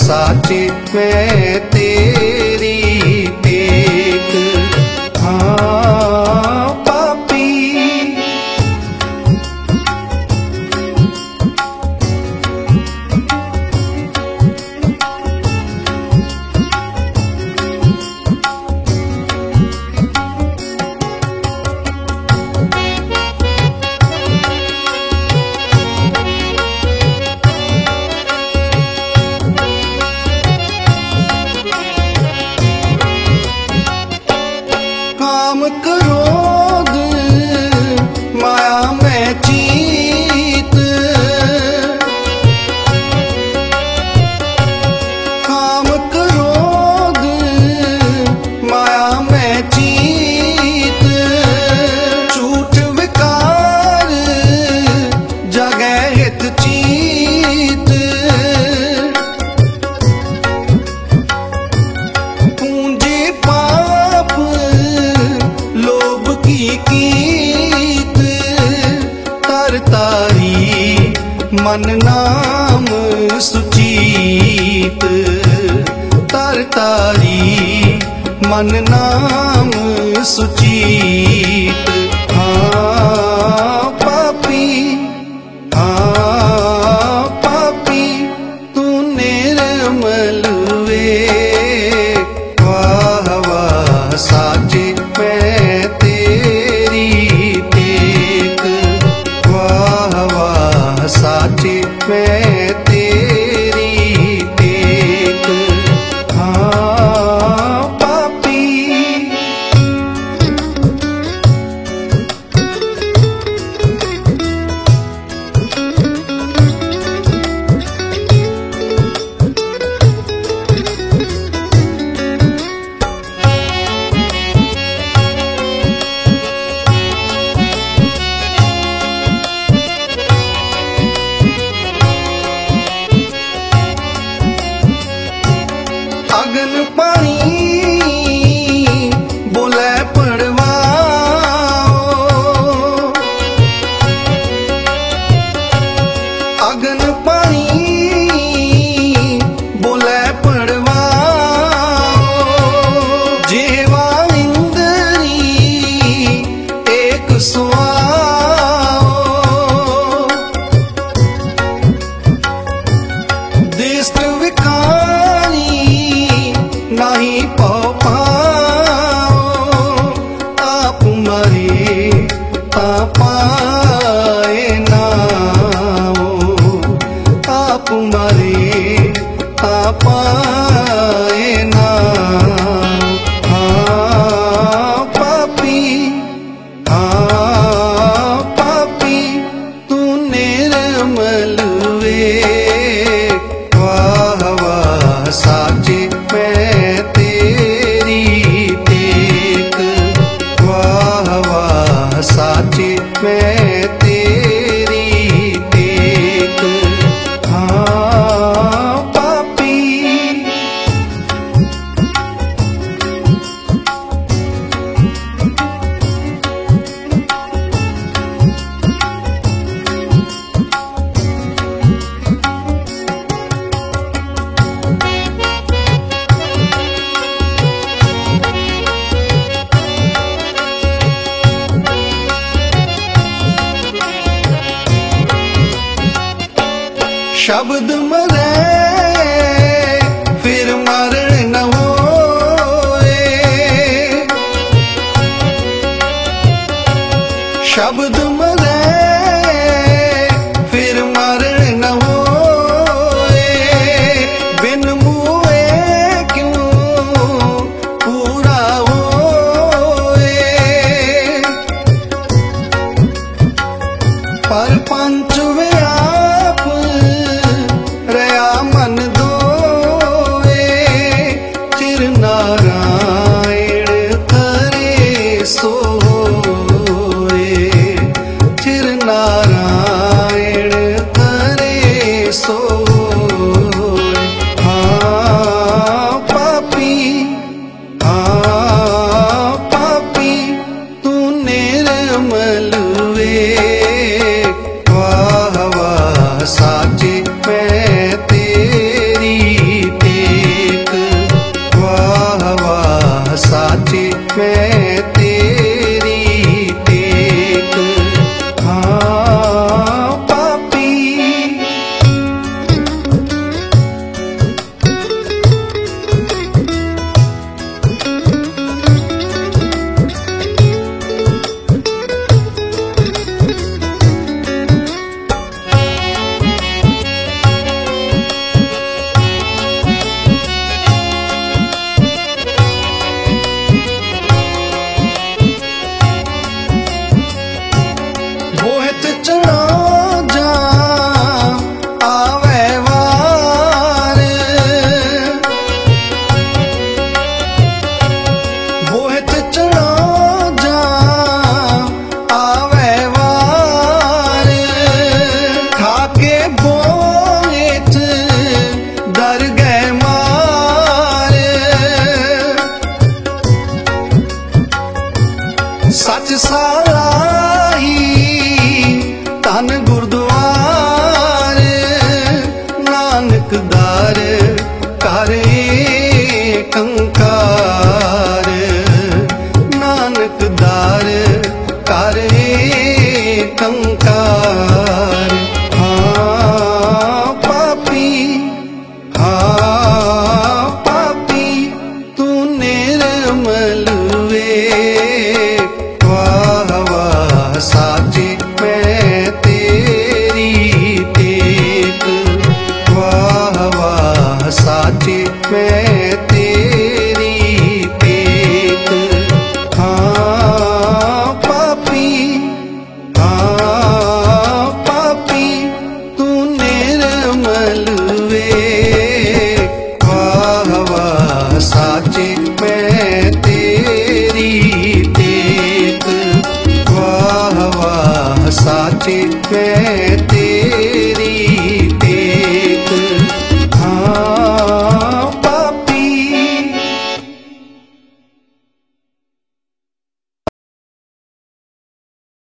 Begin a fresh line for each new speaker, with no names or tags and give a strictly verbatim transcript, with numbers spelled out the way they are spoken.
साचे मैं तेरी टेक। हाँ पापी काम क्रोध माया में चीत, काम क्रोध माया में चीत, झूठ विकार जगह हित चीत, पूंजी पाप लोभ की कीत, तरतारी मन नाम सुचीत, तरतारी मन नाम सुचीत। हाँ पापी हाँ पापी तू निर्मल विवेक। वाह वाह साचे मैं तेरी टेक। वाह वाह साचे मैं तेरी टेक। हाँ पापी अगन पानी बोले पड़वाओ, अगन पानी बोले पड़वाओ, जेवा इंद्री एक सुआओ, दृष्ट विकारी नहीं पौ पाओ, आप मरे पाए नाओ, आप मरे पाए नाओ। हाँ पापी हाँ पापी तू निर्मल विवेक। वाह वाह साचे मैं तेरी टेक। वाह वाह साचे मैं तेरी टेक। हाँ पापी शब्द मरे फिर मरण न होए, शब्द मरे फिर मरण न होए, बिन मुए क्यों पूरा होए, पर पंच व्याप रया मन दोए, चिर नारायण करे सोए, चिर नारायण करे सोए। हाँ पापी हाँ पापी तू निर्मल विवेक। वाह वाह साचे मैं तेरी मैं तेरी टेक। वाह वाह साचे मैं तेरी